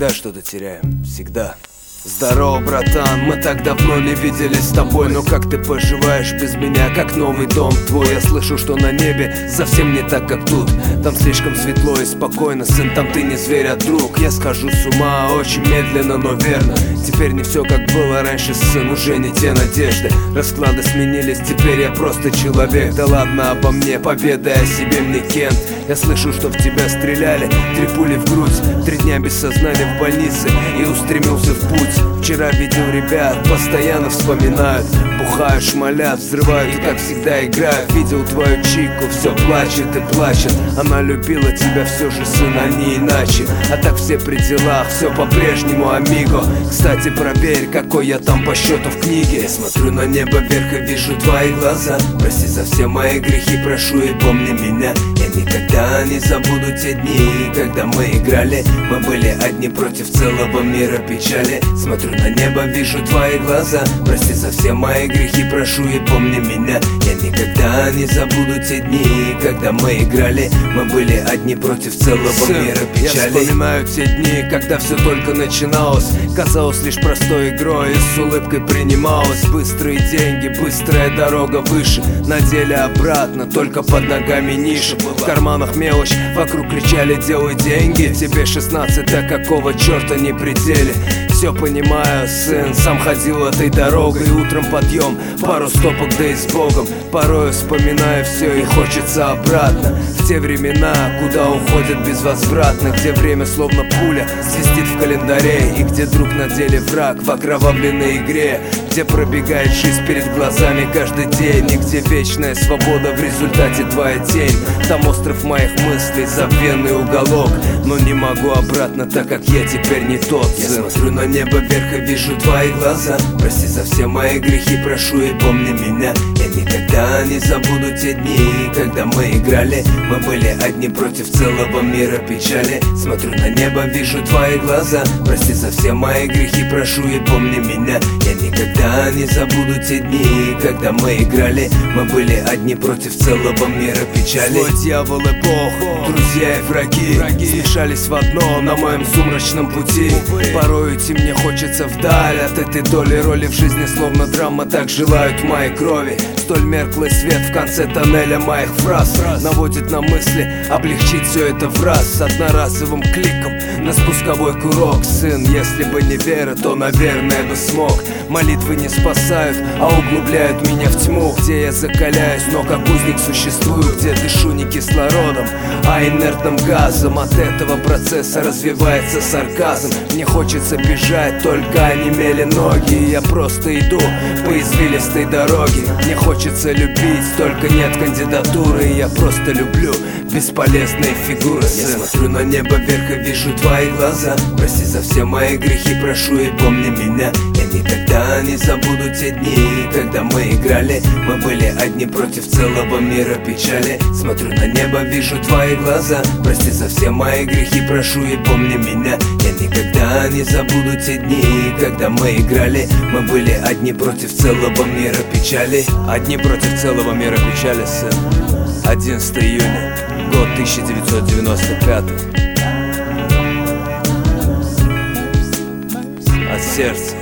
всегда что-то теряем, всегда. Здорово, братан, мы так давно не виделись с тобой. Но как ты поживаешь без меня, как новый дом твой? Я слышу, что на небе совсем не так, как тут. Там слишком светло и спокойно, сын, там ты не зверь, а друг. Я схожу с ума очень медленно, но верно. Теперь не все как было раньше, сын, уже не те надежды. Расклады сменились, теперь я просто человек. Да ладно обо мне, победа, о себе мне Кент. Я слышу, что в тебя стреляли, 3 пули в грудь, 3 дня без сознания в больнице и устремился в путь. Вчера видел ребят, постоянно вспоминают, бухают, шмалят, взрывают и как всегда играют. Видел твою чику, все плачет и плачет. Она любила тебя все же, сын, а не иначе. А так все при делах, все по-прежнему, амиго. Кстати, проверь, какой я там по счету в книге. Я смотрю на небо вверх и вижу твои глаза. Прости за все мои грехи, прошу и помни меня. Я никогда не забуду те дни, когда мы играли. Мы были одни против целого мира печали. Смотрю на небо, вижу твои глаза. Прости за все мои грехи, прошу и помни меня. Я никогда не забуду те дни, когда мы играли. Мы были одни против целого мира печали. Я вспоминаю те дни, когда все только начиналось. Казалось лишь простой игрой и с улыбкой принималось. Быстрые деньги, быстрая дорога выше. На деле обратно, только под ногами ниша. В карманах мелочь, вокруг кричали: делай деньги. Тебе 16, да какого черта не пределе. Все понимаю, сын, сам ходил этой дорогой. Утром подъем, пару стопок, да и с Богом. Порой вспоминаю все и хочется обратно в те времена, куда уходят безвозвратно. Где время словно пуля свистит в календаре. И где друг на деле враг в окровавленной игре. Где пробегает жизнь перед глазами каждый день. И где вечная свобода в результате твоя тень. Там остров моих мыслей, забвенный уголок. Но не могу обратно, так как я теперь не тот, сын. Я смотрю на небо вверх и вижу твои глаза. Прости за все мои грехи, прошу и помни меня. Я никогда не забуду те дни, когда мы играли. Мы были одни против целого мира печали. Смотрю на небо, вижу твои глаза. Прости за все мои грехи, прошу и помни меня. Я никогда не забуду те дни, когда мы играли. Мы были одни против целого мира печали. Злой дьявол и Бог, друзья и враги смешались в одно на моем сумрачном пути. Порой идти мне хочется вдаль от этой доли роли в жизни, словно драма, так желают моей крови. Столь мерклый свет в конце тоннеля моих фраз наводит на мысли облегчить все это в раз. Одноразовым кликом на спусковой курок, сын. Если бы не вера, то, наверное, бы смог. Молитвы не спасают, а углубляют меня в тьму. Где я закаляюсь, но как узник существую. Где дышу не кислородом, а инертным газом. От этого процесса развивается сарказм. Мне хочется бежать, только онемели ноги. И я просто иду по извилистой дороге. Мне хочется любить, только нет кандидатуры. И я просто люблю бесполезные фигуры, сын. Я смотрю на небо вверх и вижу твои глаза. Прости за все мои грехи, прошу и помни меня. Я никогда не забуду те дни, когда мы играли. Мы были одни против целого мира печали. Смотрю на небо, вижу твои глаза. Прости за все мои грехи, прошу и помни меня. Я никогда не забуду те дни, когда мы играли. Мы были одни против целого мира печали. Одни против целого мира печали, сын. 11 июня, год 1995. От сердца.